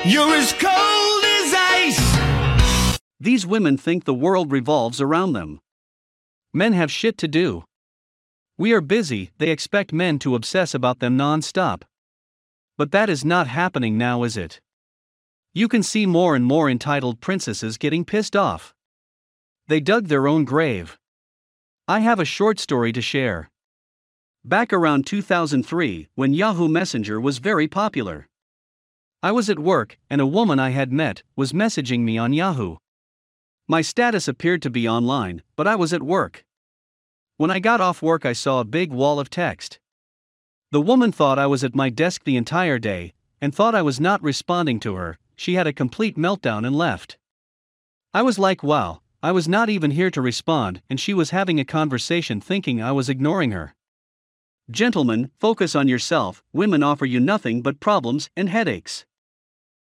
You're as cold as ice. These women think the world revolves around them. Men have shit to do. We are busy, they expect men to obsess about them non-stop. But that is not happening now, is it? You can see more and more entitled princesses getting pissed off. They dug their own grave. I have a short story to share. Back around 2003, when Yahoo Messenger was very popular, I was at work, and a woman I had met was messaging me on Yahoo. My status appeared to be online, but I was at work. When I got off work, I saw a big wall of text. The woman thought I was at my desk the entire day, and thought I was not responding to her. She had a complete meltdown and left. I was like, wow, I was not even here to respond, and she was having a conversation thinking I was ignoring her. Gentlemen, focus on yourself. Women offer you nothing but problems and headaches.